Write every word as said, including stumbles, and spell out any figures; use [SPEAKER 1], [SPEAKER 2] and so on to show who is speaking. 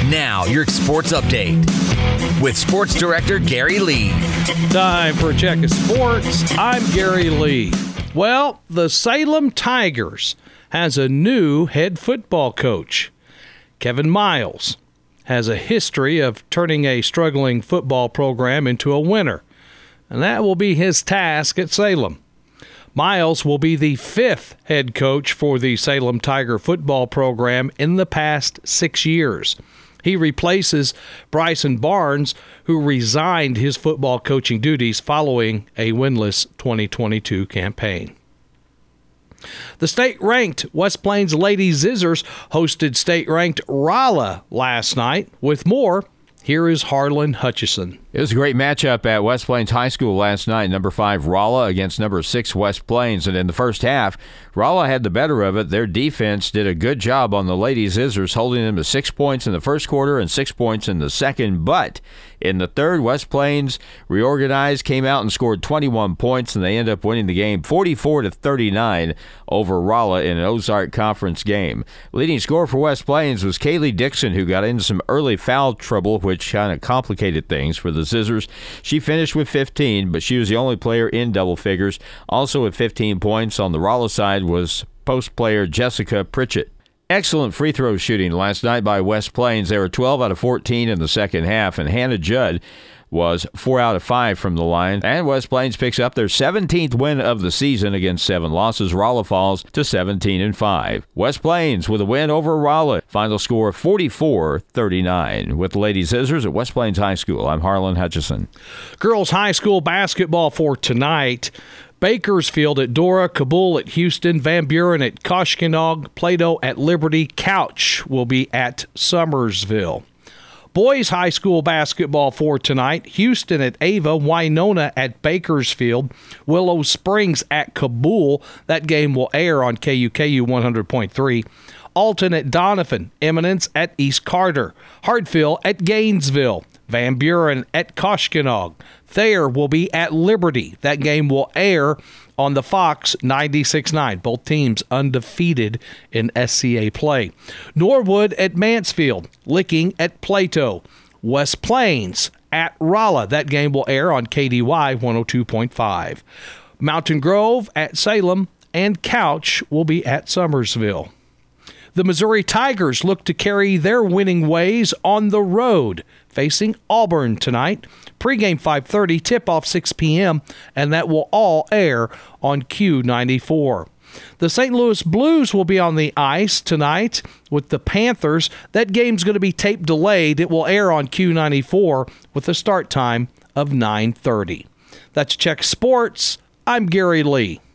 [SPEAKER 1] Now, your sports update with Sports Director Gary Lee.
[SPEAKER 2] Time for a check of sports. I'm Gary Lee. Well, the Salem Tigers has a new head football coach. Kevin Miles has a history of turning a struggling football program into a winner, and that will be his task at Salem. Miles will be the fifth head coach for the Salem Tiger football program in the past six years. He replaces Bryson Barnes, who resigned his football coaching duties following a winless twenty twenty-two campaign. The state-ranked West Plains Lady Zizzers hosted state-ranked Rolla last night. With more, here is Harlan Hutchison.
[SPEAKER 3] It was a great matchup at West Plains High School last night. Number five Rolla against number six West Plains. And in the first half, Rolla had the better of it. Their defense did a good job on the Lady Zizzers, holding them to six points in the first quarter and six points in the second. But in the third, West Plains reorganized, came out and scored twenty-one points, and they end up winning the game forty-four to thirty-nine over Rolla in an Ozark Conference game. Leading scorer for West Plains was Kaylee Dixon, who got into some early foul trouble, which kind of complicated things for the Zizzers. She finished with fifteen, but she was the only player in double figures. Also with fifteen points on the Rolla side was post player Jessica Pritchett. Excellent free throw shooting last night by West Plains. They were twelve out of fourteen in the second half, and Hannah Judd was four out of five from the line. And West Plains picks up their seventeenth win of the season against seven losses. Rolla falls to seventeen and five. West Plains with a win over Rolla. Final score forty-four thirty-nine. With the Lady Zizzers at West Plains High School, I'm Harlan Hutchison.
[SPEAKER 2] Girls high school basketball for tonight. Bakersfield at Dora, Kabul at Houston, Van Buren at Koshkonong, Plato at Liberty, Couch will be at Summersville. Boys high school basketball for tonight. Houston at Ava, Winona at Bakersfield, Willow Springs at Kabul. That game will air on K U K U one hundred point three. Alton at Donovan, Eminence at East Carter, Hartfield at Gainesville, Van Buren at Koshkonong. Thayer will be at Liberty. That game will air on the Fox ninety-six point nine. Both teams undefeated in S C A play. Norwood at Mansfield. Licking at Plato. West Plains at Rolla. That game will air on K D Y one oh two point five. Mountain Grove at Salem. And Couch will be at Summersville. The Missouri Tigers look to carry their winning ways on the road, facing Auburn tonight. Pre-game five thirty, tip-off six p.m., and that will all air on Q ninety-four. The Saint Louis Blues will be on the ice tonight with the Panthers. That game's going to be tape delayed. It will air on Q ninety-four with a start time of nine thirty. That's Check Sports. I'm Gary Lee.